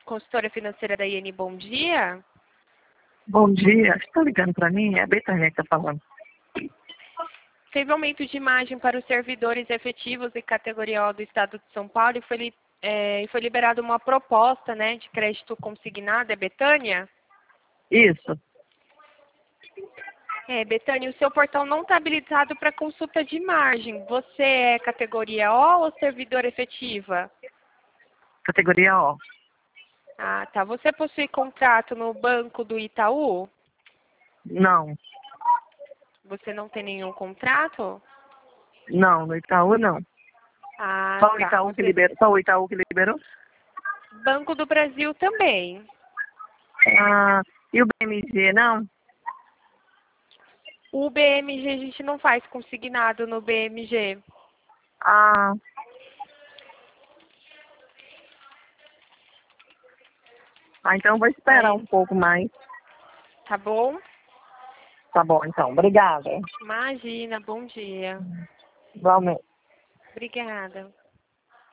consultora financeira da IN, bom dia. Bom dia, está ligando para mim? É a Betânia que está falando. Teve aumento de imagem para os servidores efetivos e categoria O do Estado de São Paulo e foi liberada uma proposta, né, de crédito consignado, é Betânia? Isso, Betânia, o seu portal não está habilitado para consulta de margem. Você é categoria O ou servidor efetiva? categoria O. Ah, tá. Você possui contrato no Banco do Itaú? Não, Você não tem nenhum contrato? não, no Itaú não. Ah, Só o tá. Itaú que liberou? Só o Itaú que liberou? Banco do Brasil também. Ah, e o BMG, não? O BMG a gente não faz consignado no BMG. Ah, então eu vou esperar Aí, um pouco mais. tá bom? Tá bom, então. Obrigada. Imagina, bom dia. Igualmente. Obrigada.